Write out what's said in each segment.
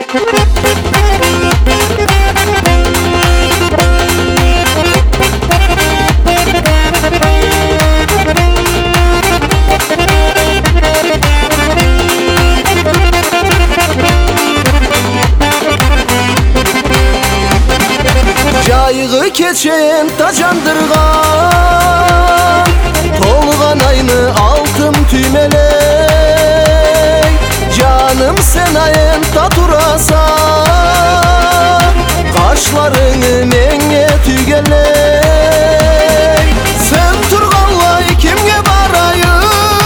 Cayığı keçen tacandırgan, tolgan aynı altın tüymelek. Canım sen ayenta durasan, kaşlarını menge tüygelek. Sen turganlay kimge barayım,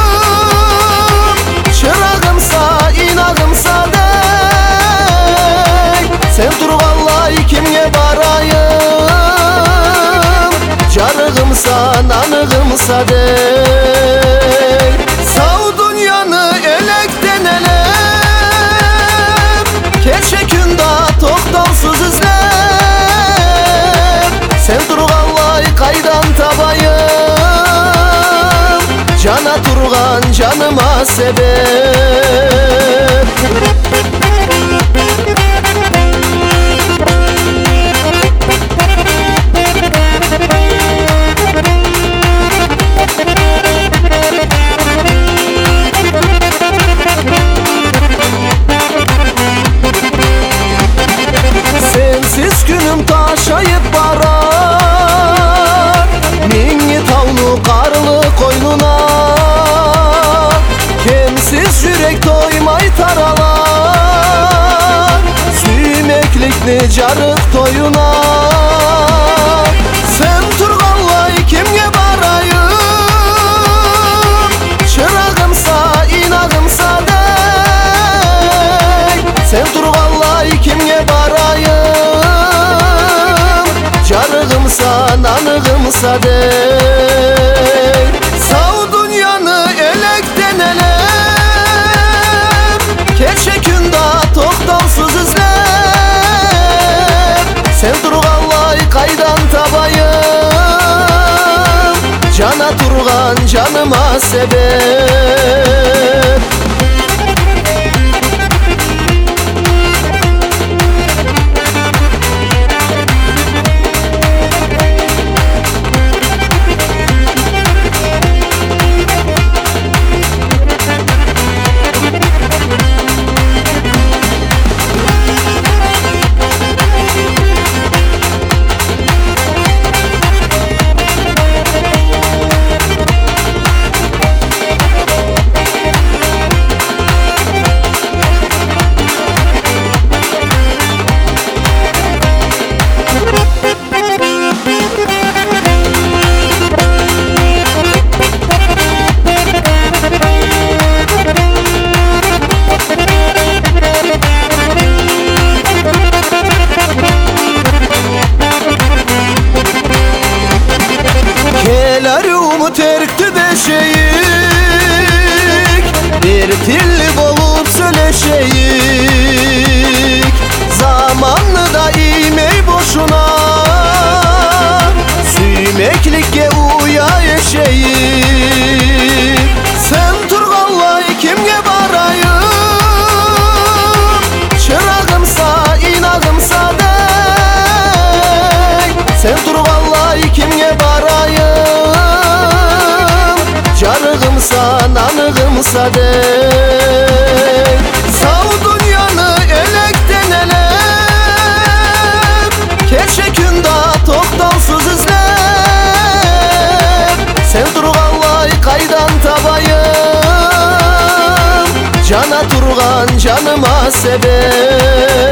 çırağımsa inağımsa dey. Sen turganlay kimge barayım, carığımsa nanığımsa dey. Sav dünyanı elekten elep, keçe künda toxtalsız izlep. Sen turganlay kaydan tabayım, cana turgan canıma sebep. Sensiz günüm taşayıp barar, mingi tavlu karlı koynuna. Kemsiz yürek toymay taralar, süymeklikli carık toyuna. Sen turganlay kimge barayım, çırağımsa inağımsa dey. Sen turganlay kimge barayım, carığımsa nanığımsa dey. Sav dünyanı elekten elep, keçe künda toxtalsız izlep. Sen turganlay kaydan tabayım, cana turgan canıma sebep. Kelarımı terktü deşeyik, bir tilli olup söyleşeyik. Zamanlı da imey boşuna, süymeklikle uya yeşeyik. Sen turganlay kimge barayım, çırağımsa inağımsa dey. Sen turganlay kimge barayım, carığımsa nanığımsa dey. Sav dünyanı elekten elep, keçe künda toxtalsız izlep. Sen turganlay kaydan tabayım, cana turgan canıma sebep.